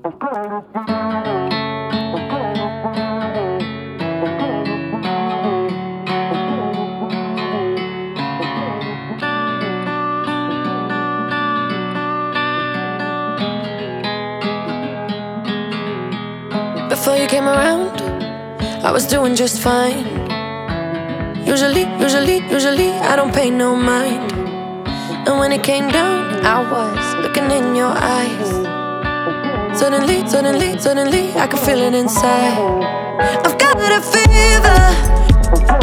Before you came around, I was doing just fine. Usually, I don't pay no mind. And when it came down, I was looking in your eyes. Suddenly, I can feel it inside. I've got a fever.